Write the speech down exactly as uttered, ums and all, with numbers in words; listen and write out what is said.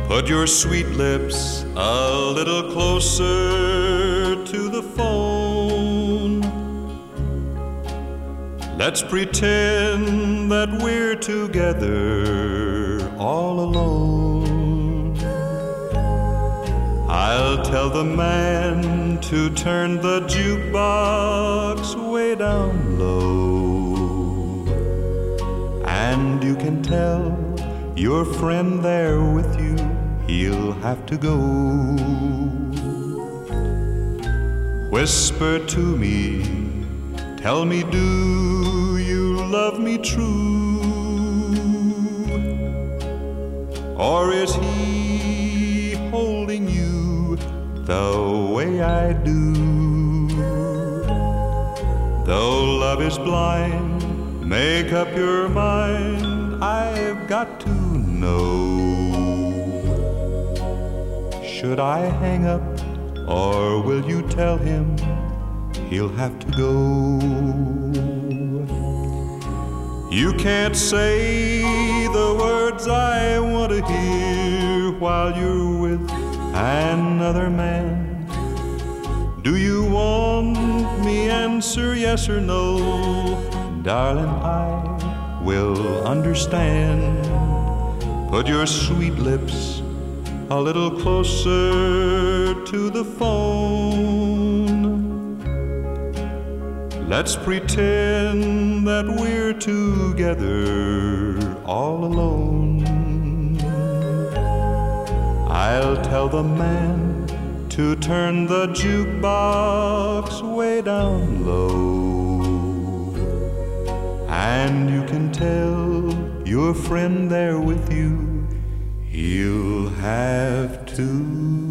Put your sweet lips a little closer to the phone. Let's pretend that we're together all alone. I'll tell the man to turn the jukebox way down low. And you can tell your friend there with you, he'll have to go. Whisper to me, tell me, do you love me true? Or is he holding you the way I do? Though love is blind, make up your mind, I've got to know. Should I hang up, or will you tell him he'll have to go? You can't say the words I want to hear while you're with another man. Do you want me answer yes or no? Darling, I will understand. Put your sweet lips a little closer to the phone. Let's pretend that we're together all alone. I'll tell the man to turn the jukebox way down low. And you can tell your friend there with you, he'll have to